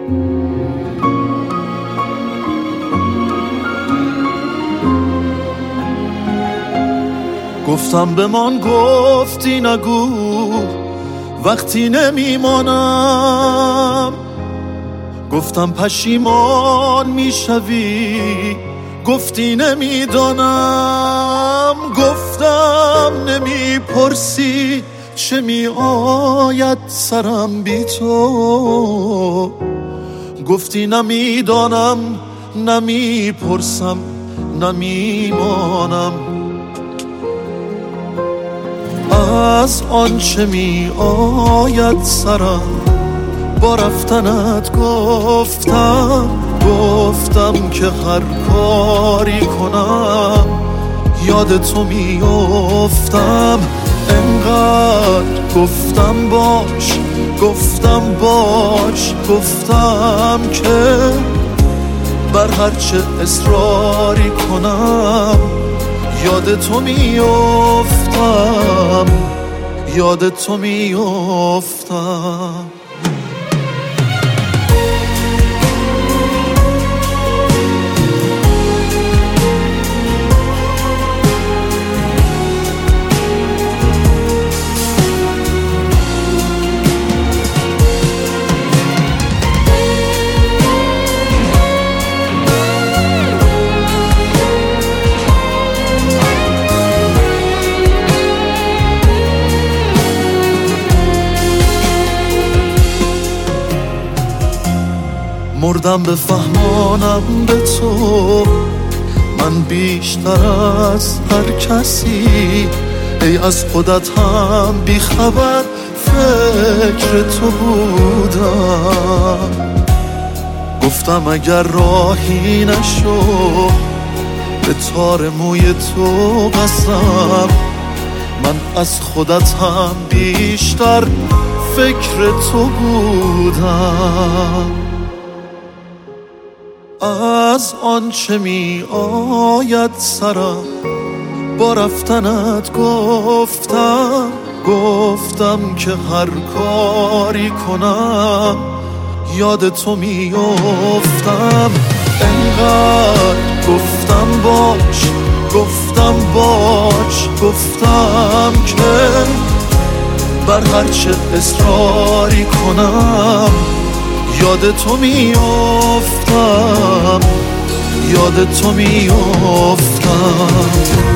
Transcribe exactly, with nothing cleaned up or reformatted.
گفتم بمان، گفتی نگو وقتی نمیمانم. گفتم پشیمان میشوی، گفتی نمیدانم. گفتم نمیپرسی چه میآید سرم بی تو، گفتی نمیدانم، نمیپرسم، نمیمانم. از آنچه می آید سرم با رفتنت گفتم، گفتم که هر کاری کنم یاد تو می افتم. انقدر گفتم باش، گفتم باش، گفتم که بر هرچه اصراری کنم یاد تو می افتم، یاد تو می افتم. مردم بفهمانم به تو من بیشتر از هر کسی، ای از خودت هم بیخبر فکر تو بودم. گفتم اگر راهی نشو به تار موی تو قسم، من از خودت هم بیشتر فکر تو بودم. از آنچه می آید سرم با رفتنت گفتم، گفتم که هر کاری کنم یاد تو می افتم. انقدر گفتم باش، گفتم باش، گفتم که بر هرچه اصراری کنم یاد تو می افتم، یاد تو می افتم.